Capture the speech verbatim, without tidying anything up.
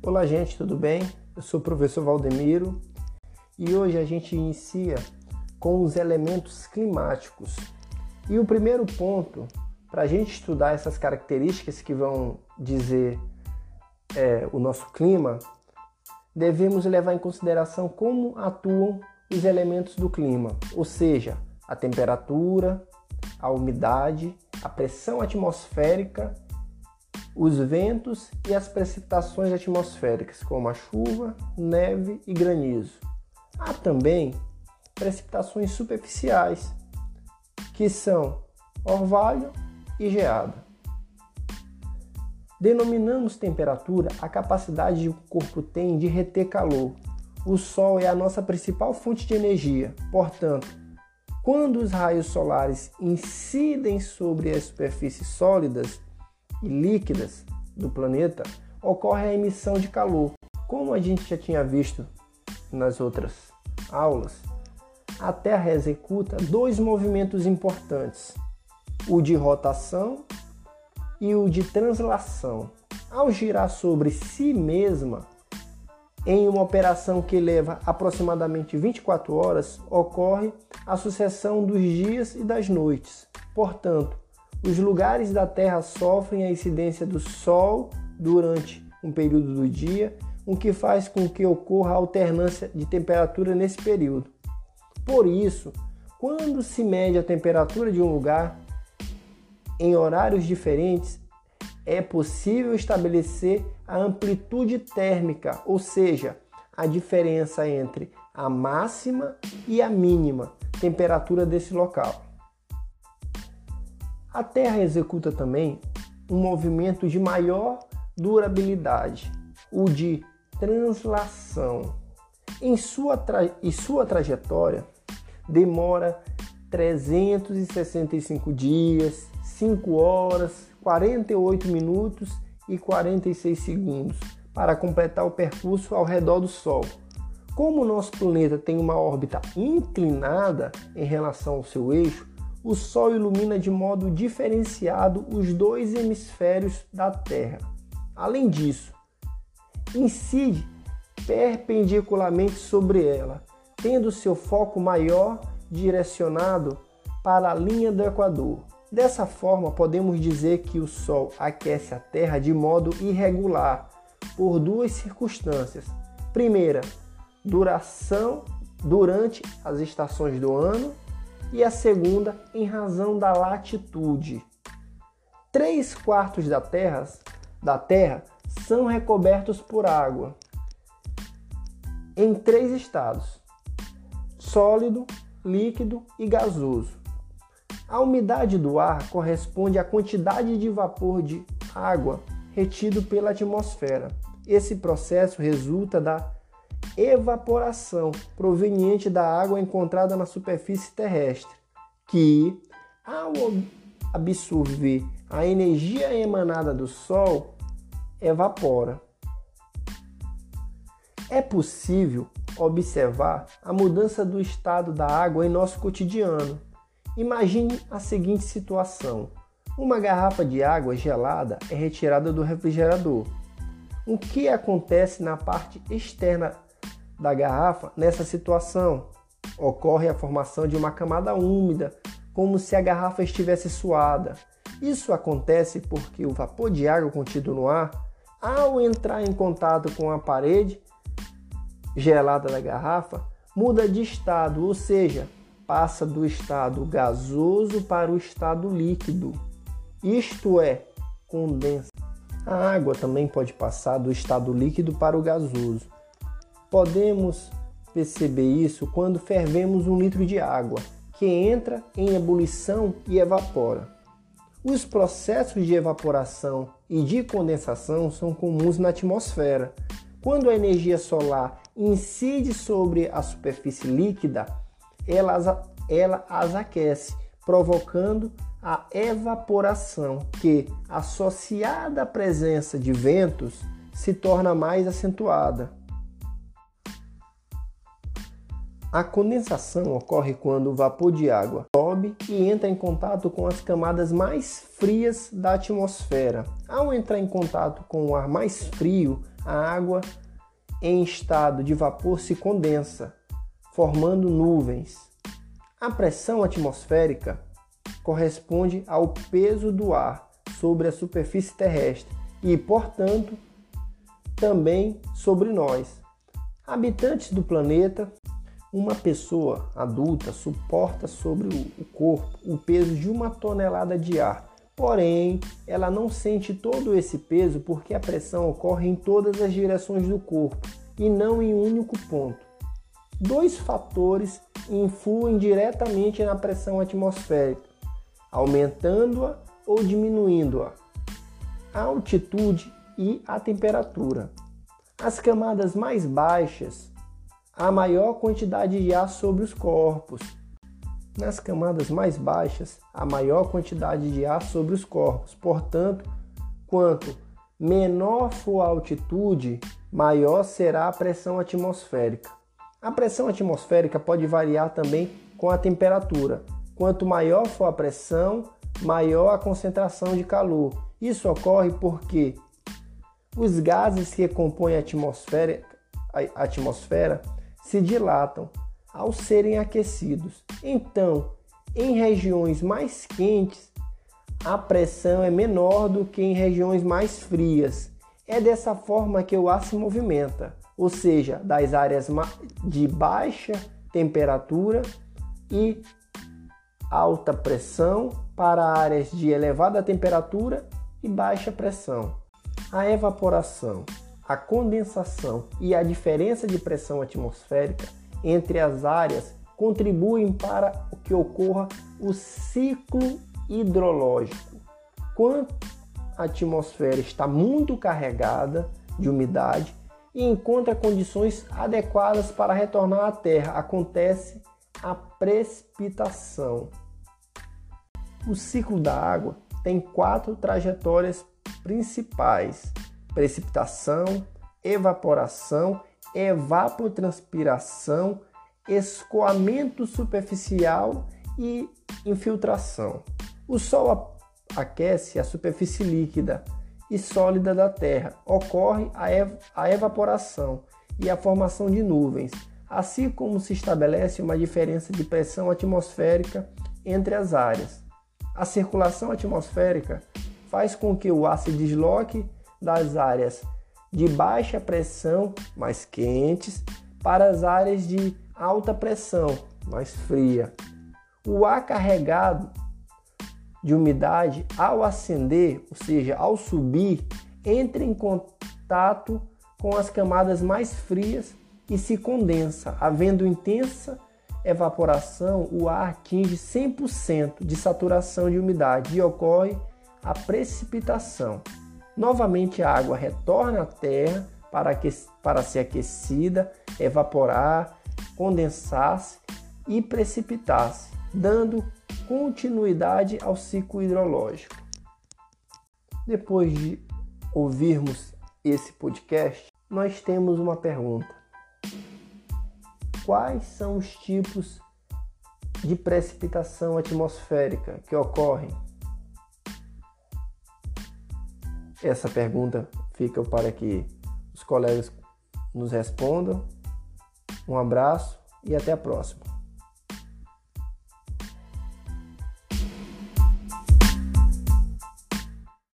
Olá, gente, tudo bem? Eu sou o professor Valdemiro e hoje a gente inicia com os elementos climáticos. E o primeiro ponto, para a gente estudar essas características que vão dizer é, o nosso clima, devemos levar em consideração como atuam os elementos do clima, ou seja, a temperatura, a umidade, a pressão atmosférica, os ventos e as precipitações atmosféricas, como a chuva, neve e granizo. Há também precipitações superficiais, que são orvalho e geada. Denominamos temperatura a capacidade que o corpo tem de reter calor. O Sol é a nossa principal fonte de energia, portanto, quando os raios solares incidem sobre as superfícies sólidas e líquidas do planeta, ocorre a emissão de calor. Como a gente já tinha visto nas outras aulas, a Terra executa dois movimentos importantes, o de rotação e o de translação. Ao girar sobre si mesma, em uma operação que leva aproximadamente vinte e quatro horas, ocorre a sucessão dos dias e das noites. Portanto, os lugares da Terra sofrem a incidência do Sol durante um período do dia, o que faz com que ocorra a alternância de temperatura nesse período. Por isso, quando se mede a temperatura de um lugar em horários diferentes, é possível estabelecer a amplitude térmica, ou seja, a diferença entre a máxima e a mínima temperatura desse local. A Terra executa também um movimento de maior durabilidade, o de translação. Em sua, tra... em sua trajetória, demora trezentos e sessenta e cinco dias, cinco horas, quarenta e oito minutos e quarenta e seis segundos para completar o percurso ao redor do Sol. Como o nosso planeta tem uma órbita inclinada em relação ao seu eixo, o Sol ilumina de modo diferenciado os dois hemisférios da Terra. Além disso, incide perpendicularmente sobre ela, tendo seu foco maior direcionado para a linha do Equador. Dessa forma, podemos dizer que o Sol aquece a Terra de modo irregular por duas circunstâncias. Primeira, duração durante as estações do ano, e a segunda, em razão da latitude. Três quartos da Terra, da Terra são recobertos por água em três estados: sólido, líquido e gasoso. A umidade do ar corresponde à quantidade de vapor de água retido pela atmosfera. Esse processo resulta da evaporação proveniente da água encontrada na superfície terrestre, que, ao absorver a energia emanada do Sol, evapora. É possível observar a mudança do estado da água em nosso cotidiano. Imagine a seguinte situação: uma garrafa de água gelada é retirada do refrigerador. O que acontece na parte externa da garrafa? Nessa situação, ocorre a formação de uma camada úmida, como se a garrafa estivesse suada. Isso acontece porque o vapor de água contido no ar, ao entrar em contato com a parede gelada da garrafa, muda de estado, ou seja, passa do estado gasoso para o estado líquido. Isto é, condensa. A água também pode passar do estado líquido para o gasoso. Podemos perceber isso quando fervemos um litro de água, que entra em ebulição e evapora. Os processos de evaporação e de condensação são comuns na atmosfera. Quando a energia solar incide sobre a superfície líquida, ela as, ela as aquece, provocando a evaporação, que, associada à presença de ventos, se torna mais acentuada. A condensação ocorre quando o vapor de água sobe e entra em contato com as camadas mais frias da atmosfera. Ao entrar em contato com o ar mais frio, a água em estado de vapor se condensa, formando nuvens. A pressão atmosférica corresponde ao peso do ar sobre a superfície terrestre e, portanto, também sobre nós, habitantes do planeta. Uma pessoa adulta suporta sobre o corpo o peso de uma tonelada de ar. Porém, ela não sente todo esse peso porque a pressão ocorre em todas as direções do corpo e não em um único ponto. Dois fatores influem diretamente na pressão atmosférica, aumentando-a ou diminuindo-a: a altitude e a temperatura. As camadas mais baixas, a maior quantidade de ar sobre os corpos. Nas camadas mais baixas, a maior quantidade de ar sobre os corpos. Portanto, quanto menor for a altitude, maior será a pressão atmosférica. A pressão atmosférica pode variar também com a temperatura. Quanto maior for a pressão, maior a concentração de calor. Isso ocorre porque os gases que compõem a atmosfera, a atmosfera se dilatam ao serem aquecidos. Então, em regiões mais quentes, a pressão é menor do que em regiões mais frias. É dessa forma que o ar se movimenta, ou seja, das áreas de baixa temperatura e alta pressão para áreas de elevada temperatura e baixa pressão. A evaporação, a condensação e a diferença de pressão atmosférica entre as áreas contribuem para que ocorra o ciclo hidrológico. Quando a atmosfera está muito carregada de umidade e encontra condições adequadas para retornar à Terra, acontece a precipitação. O ciclo da água tem quatro trajetórias principais: precipitação, evaporação, evapotranspiração, escoamento superficial e infiltração. O Sol aquece a superfície líquida e sólida da Terra. Ocorre a, ev- a evaporação e a formação de nuvens, assim como se estabelece uma diferença de pressão atmosférica entre as áreas. A circulação atmosférica faz com que o ar se desloque das áreas de baixa pressão, mais quentes, para as áreas de alta pressão, mais fria. O ar carregado de umidade, ao ascender, ou seja, ao subir, entra em contato com as camadas mais frias e se condensa. Havendo intensa evaporação, o ar atinge cem por cento de saturação de umidade e ocorre a precipitação. Novamente a água retorna à Terra para, que, para ser aquecida, evaporar, condensar-se e precipitar-se, dando continuidade ao ciclo hidrológico. Depois de ouvirmos esse podcast, nós temos uma pergunta: quais são os tipos de precipitação atmosférica que ocorrem? Essa pergunta fica para que os colegas nos respondam. Um abraço e até a próxima.